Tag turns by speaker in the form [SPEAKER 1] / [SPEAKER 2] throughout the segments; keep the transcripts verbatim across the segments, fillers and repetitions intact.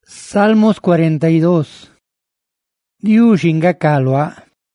[SPEAKER 1] Salmos cuarenta y dos. Diushinga kalwa.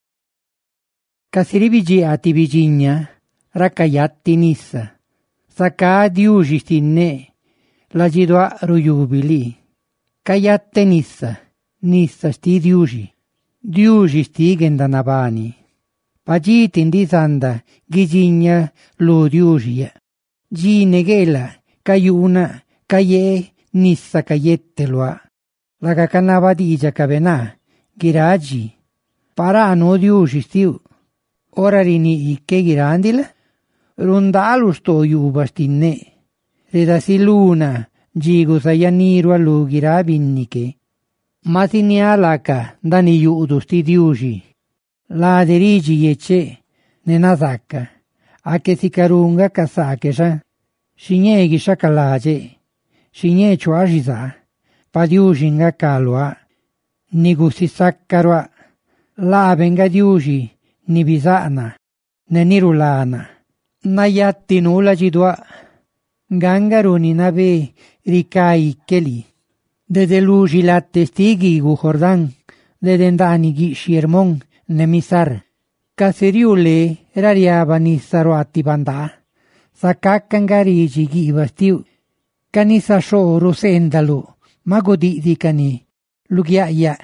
[SPEAKER 1] Kasiribiji ati viginya, rakayatti nissa. Saka diushistinne, lajidwa ruyubili. Kayatte nissa, nissa sti diushi. Diushi sti gendanabani. Pajitin disanda, giginya lo diushiya. Ginegela, kayuna, kaye, nissa kayettelwa. Laga kanavadija kabena, giraji. Parano diushi stiu. Orarini ikke girandila. Rundalu sto yubastinne. Redasiluna, jigu sayaniru alu girabinnike. Matinialaka, dani yudu sti diushi. La derigi yeche, nenazaka. Ake sikarunga kasakesha. Shinyegi shakalaje. Shinye chuajiza. Padiushinga kalwa. Nigusi sakkarwa. La venga diushi. Nibisana. Nenirulana. Nayatti nula jidwa. Gangaruni nave rikai keli. Dede luji latte stigi gu Jordan. Dede ndanigi shirmon nemisar. Kaseriule rariaba nissaroatti banda. Sakakkangariji gibastiu. Kanisa sho rosendalu. Magodi dikani. Lugiaya.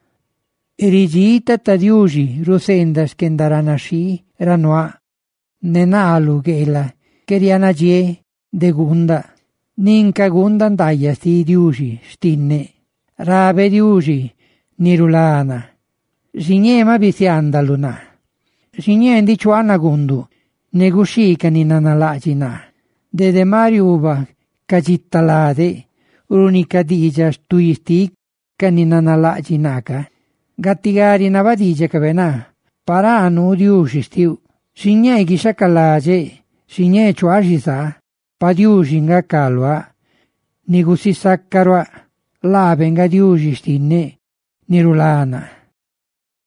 [SPEAKER 1] Erigita tadiuji rosendas kendaranashi ranoa. Nenalu gela. Kerianaje de gunda. Ninka gunda ndaya sti diuji stinne. Rabe diuji nirulana. Signema bisiandaluna. Signendi chuana gundu. Negushika ninanalajina. Dede mariuba kajittalade. Unika dija stuistik kaninanalajinaka. Gattigari navadija kabena. Paranu diushi stiu. Signe gishakalaje. Signe chuajisa. Padiushinga kalwa. Nigusi sakkarwa. Labenga diushi stinne. Nirulana.